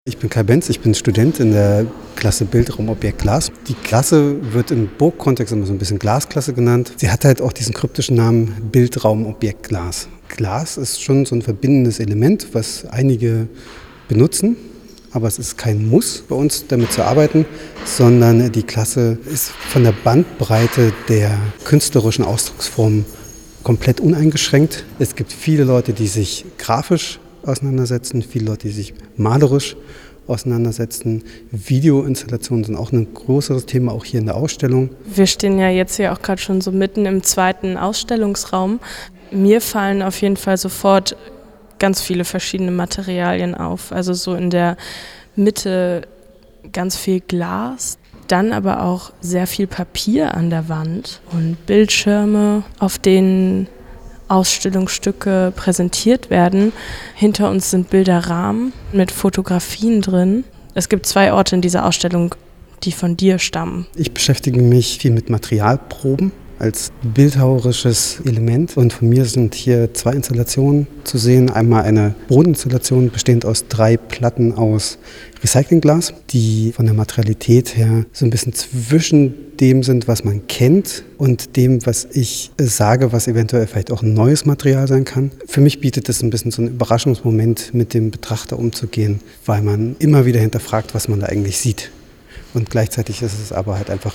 Ich bin Kai Benz, ich bin Student in der Klasse Bildraum Objekt Glas. Die Klasse wird im Burg-Kontext immer so ein bisschen Glasklasse genannt. Sie hat halt auch diesen kryptischen Namen Bildraum Objekt Glas. Glas ist schon so ein verbindendes Element, was einige benutzen, aber es ist kein Muss bei uns, damit zu arbeiten, sondern die Klasse ist von der Bandbreite der künstlerischen Ausdrucksformen komplett uneingeschränkt. Es gibt viele Leute, die sich grafisch auseinandersetzen, viele Leute, die sich malerisch auseinandersetzen. Videoinstallationen sind auch ein größeres Thema, auch hier in der Ausstellung. Wir stehen ja jetzt hier auch gerade schon so mitten im zweiten Ausstellungsraum. Mir fallen auf jeden Fall sofort ganz viele verschiedene Materialien auf. Also so in der Mitte ganz viel Glas, dann aber auch sehr viel Papier an der Wand und Bildschirme, auf denen Ausstellungsstücke präsentiert werden. Hinter uns sind Bilderrahmen mit Fotografien drin. Es gibt 2 Orte in dieser Ausstellung, die von dir stammen. Ich beschäftige mich viel mit Materialproben als bildhauerisches Element. Und von mir sind hier 2 Installationen zu sehen. Einmal eine Bodeninstallation bestehend aus 3 Platten aus Recyclingglas, die von der Materialität her so ein bisschen zwischen dem sind, was man kennt und dem, was ich sage, was eventuell vielleicht auch ein neues Material sein kann. Für mich bietet es ein bisschen so einen Überraschungsmoment, mit dem Betrachter umzugehen, weil man immer wieder hinterfragt, was man da eigentlich sieht. Und gleichzeitig ist es aber halt einfach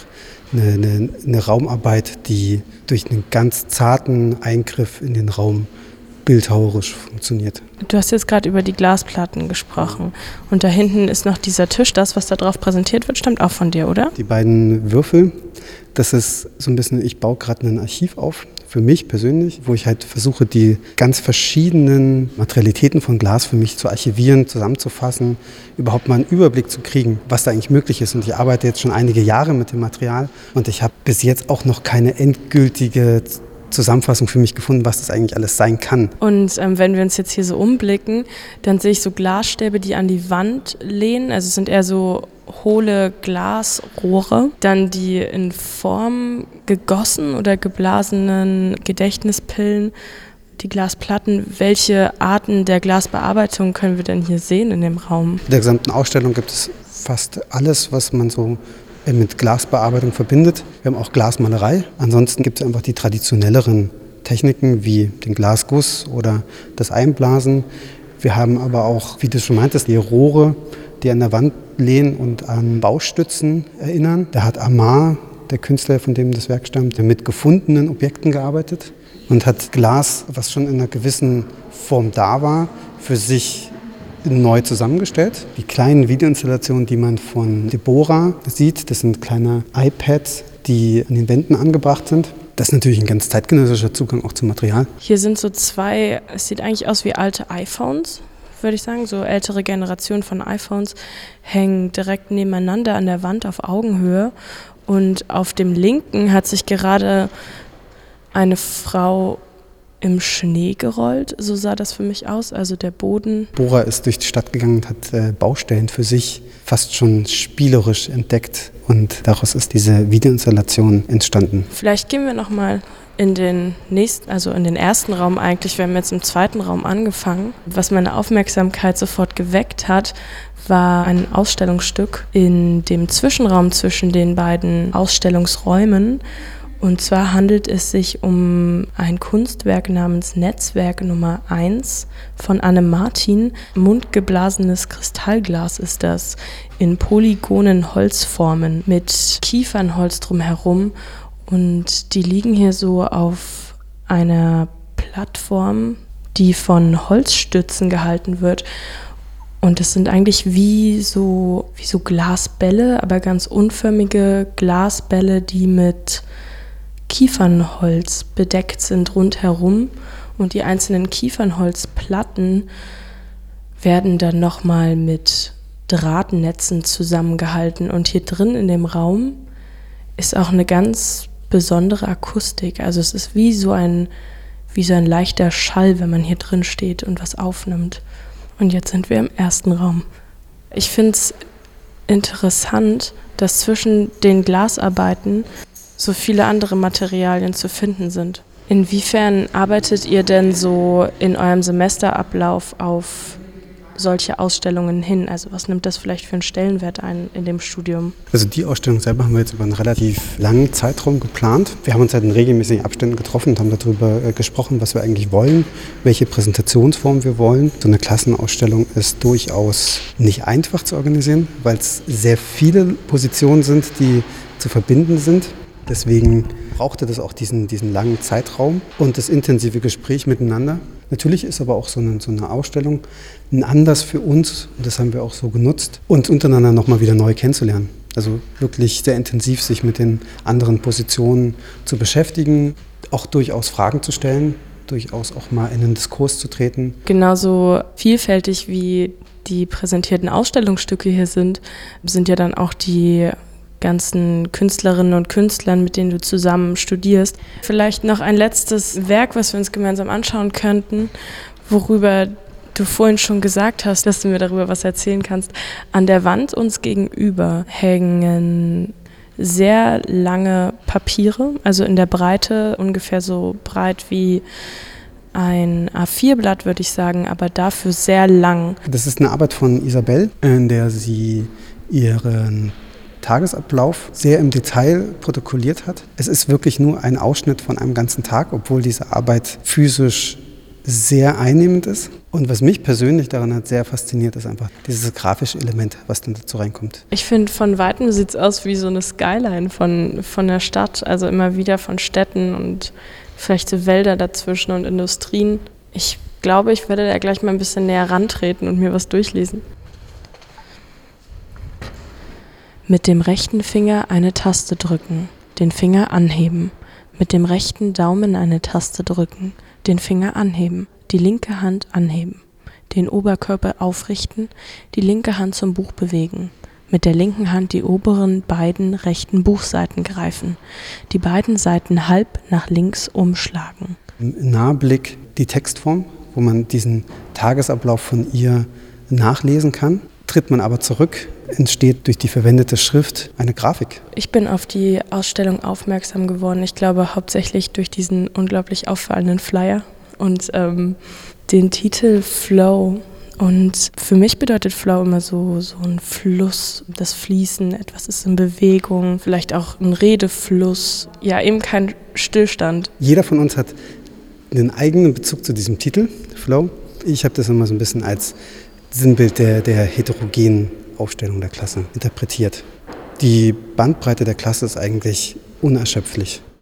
eine Raumarbeit, die durch einen ganz zarten Eingriff in den Raum bildhauerisch funktioniert. Du hast jetzt gerade über die Glasplatten gesprochen und da hinten ist noch dieser Tisch. Das, was da drauf präsentiert wird, stammt auch von dir, oder? Die beiden Würfel, das ist so ein bisschen, ich baue gerade ein Archiv auf, für mich persönlich, wo ich halt versuche, die ganz verschiedenen Materialitäten von Glas für mich zu archivieren, zusammenzufassen, überhaupt mal einen Überblick zu kriegen, was da eigentlich möglich ist. Und ich arbeite jetzt schon einige Jahre mit dem Material und ich habe bis jetzt auch noch keine endgültige Zusammenfassung für mich gefunden, was das eigentlich alles sein kann. Und wenn wir uns jetzt hier so umblicken, dann sehe ich so Glasstäbe, die an die Wand lehnen. Also es sind eher so hohle Glasrohre. Dann die in Form gegossen oder geblasenen Gedächtnispillen, die Glasplatten. Welche Arten der Glasbearbeitung können wir denn hier sehen in dem Raum? In der gesamten Ausstellung gibt es fast alles, was man so mit Glasbearbeitung verbindet. Wir haben auch Glasmalerei. Ansonsten gibt es einfach die traditionelleren Techniken wie den Glasguss oder das Einblasen. Wir haben aber auch, wie du schon meintest, die Rohre, die an der Wand lehnen und an Baustützen erinnern. Da hat Amar, der Künstler, von dem das Werk stammt, mit gefundenen Objekten gearbeitet und hat Glas, was schon in einer gewissen Form da war, für sich neu zusammengestellt. Die kleinen Videoinstallationen, die man von Deborah sieht, das sind kleine iPads, die an den Wänden angebracht sind. Das ist natürlich ein ganz zeitgenössischer Zugang auch zum Material. Hier sind so 2, es sieht eigentlich aus wie alte iPhones, würde ich sagen. So ältere Generationen von iPhones hängen direkt nebeneinander an der Wand auf Augenhöhe. Und auf dem linken hat sich gerade eine Frau im Schnee gerollt, so sah das für mich aus, also der Boden. Bora ist durch die Stadt gegangen und hat Baustellen für sich fast schon spielerisch entdeckt und daraus ist diese Videoinstallation entstanden. Vielleicht gehen wir nochmal in den ersten Raum eigentlich. Wir haben jetzt im zweiten Raum angefangen. Was meine Aufmerksamkeit sofort geweckt hat, war ein Ausstellungsstück in dem Zwischenraum zwischen den beiden Ausstellungsräumen. Und zwar handelt es sich um ein Kunstwerk namens Netzwerk Nummer 1 von Anne Martin. Mundgeblasenes Kristallglas ist das, in polygonen Holzformen mit Kiefernholz drumherum. Und die liegen hier so auf einer Plattform, die von Holzstützen gehalten wird. Und es sind eigentlich wie so Glasbälle, aber ganz unförmige Glasbälle, die mit Kiefernholz bedeckt sind rundherum und die einzelnen Kiefernholzplatten werden dann nochmal mit Drahtnetzen zusammengehalten und hier drin in dem Raum ist auch eine ganz besondere Akustik, also es ist wie so ein leichter Schall, wenn man hier drin steht und was aufnimmt. Und jetzt sind wir im ersten Raum. Ich finde es interessant, dass zwischen den Glasarbeiten so viele andere Materialien zu finden sind. Inwiefern arbeitet ihr denn so in eurem Semesterablauf auf solche Ausstellungen hin? Also was nimmt das vielleicht für einen Stellenwert ein in dem Studium? Also die Ausstellung selber haben wir jetzt über einen relativ langen Zeitraum geplant. Wir haben uns halt in regelmäßigen Abständen getroffen und haben darüber gesprochen, was wir eigentlich wollen, welche Präsentationsform wir wollen. So eine Klassenausstellung ist durchaus nicht einfach zu organisieren, weil es sehr viele Positionen sind, die zu verbinden sind. Deswegen brauchte das auch diesen langen Zeitraum und das intensive Gespräch miteinander. Natürlich ist aber auch so eine Ausstellung ein Anlass für uns, und das haben wir auch so genutzt, uns untereinander nochmal wieder neu kennenzulernen. Also wirklich sehr intensiv sich mit den anderen Positionen zu beschäftigen, auch durchaus Fragen zu stellen, durchaus auch mal in den Diskurs zu treten. Genauso vielfältig wie die präsentierten Ausstellungsstücke hier sind ja dann auch die ganzen Künstlerinnen und Künstlern, mit denen du zusammen studierst. Vielleicht noch ein letztes Werk, was wir uns gemeinsam anschauen könnten, worüber du vorhin schon gesagt hast, dass du mir darüber was erzählen kannst. An der Wand uns gegenüber hängen sehr lange Papiere, also in der Breite ungefähr so breit wie ein A4-Blatt, würde ich sagen, aber dafür sehr lang. Das ist eine Arbeit von Isabel, in der sie ihren Tagesablauf sehr im Detail protokolliert hat. Es ist wirklich nur ein Ausschnitt von einem ganzen Tag, obwohl diese Arbeit physisch sehr einnehmend ist. Und was mich persönlich daran hat sehr fasziniert, ist einfach dieses grafische Element, was dann dazu reinkommt. Ich finde, von Weitem sieht es aus wie so eine Skyline von der Stadt, also immer wieder von Städten und vielleicht so Wälder dazwischen und Industrien. Ich glaube, ich werde da gleich mal ein bisschen näher rantreten und mir was durchlesen. Mit dem rechten Finger eine Taste drücken, den Finger anheben. Mit dem rechten Daumen eine Taste drücken, den Finger anheben, die linke Hand anheben. Den Oberkörper aufrichten, die linke Hand zum Buch bewegen. Mit der linken Hand die oberen beiden rechten Buchseiten greifen. Die beiden Seiten halb nach links umschlagen. Im Nahblick die Textform, wo man diesen Tagesablauf von ihr nachlesen kann. Tritt man aber zurück, entsteht durch die verwendete Schrift eine Grafik. Ich bin auf die Ausstellung aufmerksam geworden. Ich glaube hauptsächlich durch diesen unglaublich auffallenden Flyer und den Titel Flow. Und für mich bedeutet Flow immer so ein Fluss, das Fließen, etwas ist in Bewegung, vielleicht auch ein Redefluss, ja eben kein Stillstand. Jeder von uns hat einen eigenen Bezug zu diesem Titel, Flow. Ich habe das immer so ein bisschen als Sinnbild der heterogenen Aufstellung der Klasse interpretiert. Die Bandbreite der Klasse ist eigentlich unerschöpflich.